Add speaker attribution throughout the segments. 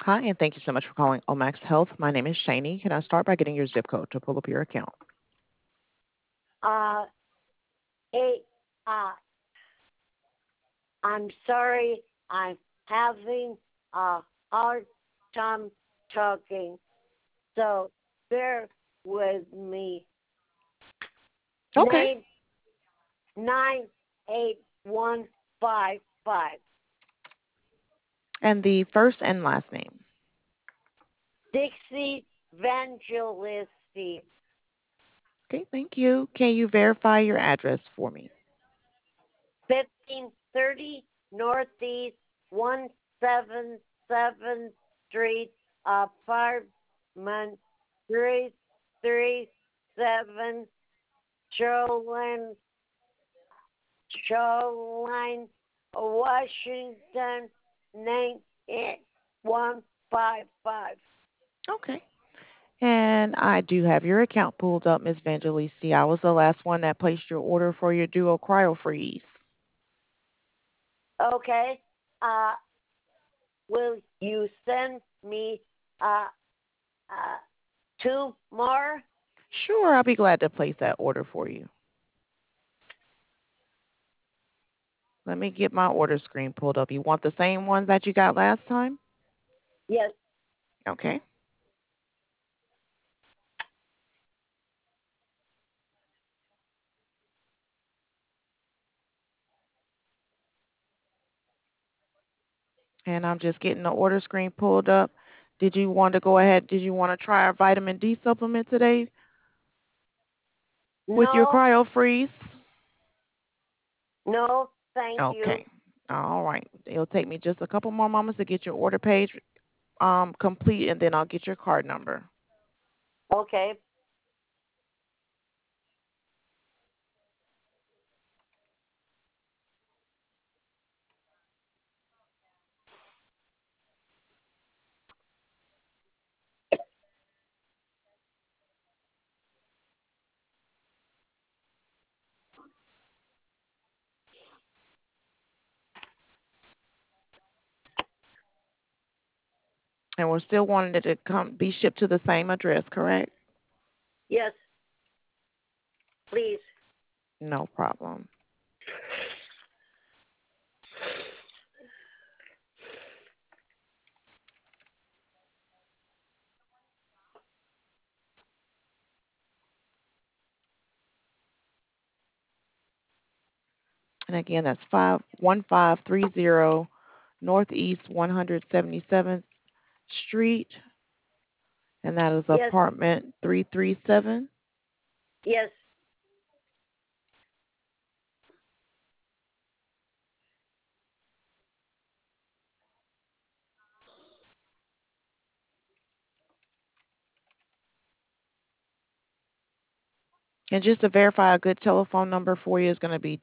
Speaker 1: Hi, and thank you so much for calling Omax Health. My name is Shani. Can I start by getting your zip code to pull up your account?
Speaker 2: Uh, hey, I'm sorry. I'm having a hard time talking, so bear with me.
Speaker 1: Okay.
Speaker 2: 998155.
Speaker 1: And the first and last name.
Speaker 2: Dixie Evangelisti.
Speaker 1: Okay, thank you. Can you verify your address for me?
Speaker 2: 1530 Northeast 177th Street, apartment 337, Shoreline, Washington 98155.
Speaker 1: Okay. And I do have your account pulled up, Ms. Vangelisi. I was the last one that placed your order for your Duo Cryo Freeze.
Speaker 2: Okay. Uh, will you send me uh, uh, two more?
Speaker 1: Sure, I'll be glad to place that order for you. Let me get my order screen pulled up. You want the same ones that you got last time?
Speaker 2: Yes.
Speaker 1: Okay. And I'm just getting the order screen pulled up. Did you want to go ahead? Did you want to try our vitamin D supplement today with your
Speaker 2: No,
Speaker 1: cryo freeze?
Speaker 2: no, thank you.
Speaker 1: Okay. All right. It'll take me just a couple more moments to get your order page complete, and then I'll get your card number.
Speaker 2: Okay.
Speaker 1: And we're still wanting it to be shipped to the same address, correct?
Speaker 2: Yes, please.
Speaker 1: No problem. And again, that's 1530 Northeast 177th Street, and that is
Speaker 2: Yes,
Speaker 1: apartment 337.
Speaker 2: yes.
Speaker 1: And just to verify, a good telephone number for you is going to be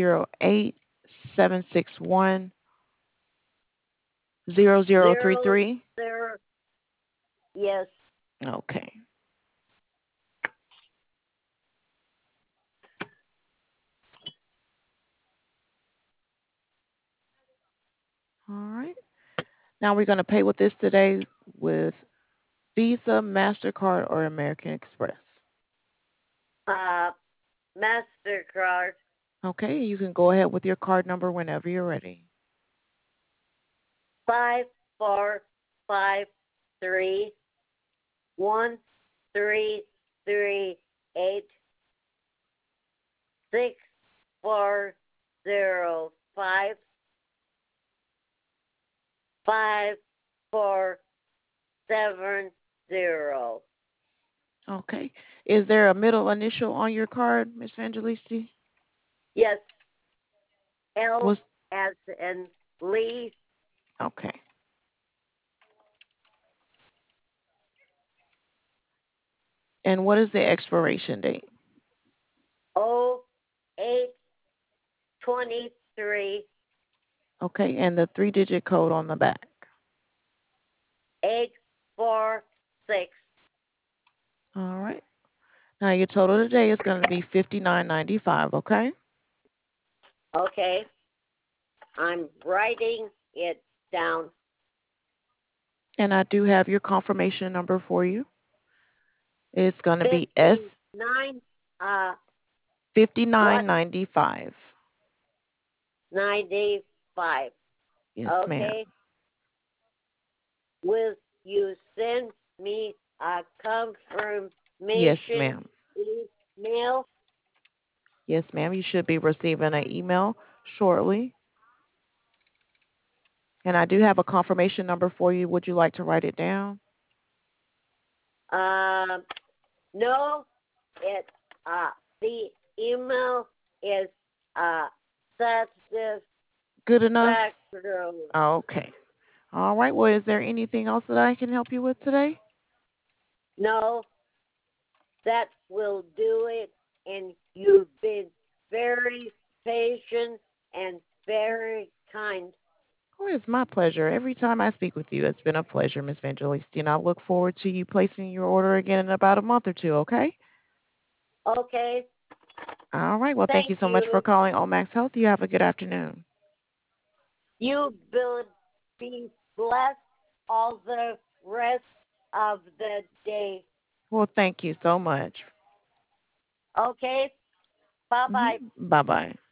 Speaker 1: 208-761-0033.
Speaker 2: 0, yes.
Speaker 1: Okay. All right. Now we're going to pay with this today with Visa, MasterCard, or American Express.
Speaker 2: Uh, MasterCard.
Speaker 1: Okay. You can go ahead with your card number whenever you're ready.
Speaker 2: 543-133-8-640-5470.
Speaker 1: Okay. Is there a middle initial on your card, Miss Angelici?
Speaker 2: Yes, L
Speaker 1: Was
Speaker 2: as in Lee.
Speaker 1: okay. And what is the expiration date?
Speaker 2: 0823
Speaker 1: Okay. And the three-digit code on the back.
Speaker 2: 846.
Speaker 1: All right. Now your total today is going to be $59.95. Okay.
Speaker 2: Okay, I'm writing it down.
Speaker 1: And I do have your confirmation number for you. It's going to be S
Speaker 2: 59 uh what
Speaker 1: 5995.
Speaker 2: 95.
Speaker 1: Yes, ma'am.
Speaker 2: Okay. Will you send me a
Speaker 1: Yes,
Speaker 2: confirmation
Speaker 1: ma'am.
Speaker 2: email?
Speaker 1: Yes, ma'am. You should be receiving an email shortly. And I do have a confirmation number for you. Would you like to write it down?
Speaker 2: Um no, it the email is uh satisfactory.
Speaker 1: Good enough? Okay. All right. Well, is there anything else that I can help you with today?
Speaker 2: No, that will do it. And you've been very patient and very kind.
Speaker 1: Oh, it's my pleasure. Every time I speak with you, it's been a pleasure, Miss Evangelisti, and I look forward to you placing your order again in about a month or two, okay?
Speaker 2: Okay,
Speaker 1: All right. Well, thank
Speaker 2: thank
Speaker 1: you so much for
Speaker 2: you.
Speaker 1: calling Omax Health. You have a good afternoon.
Speaker 2: You will be blessed all the rest of the day.
Speaker 1: Well, thank you so much.
Speaker 2: Okay, bye bye.
Speaker 1: Bye bye.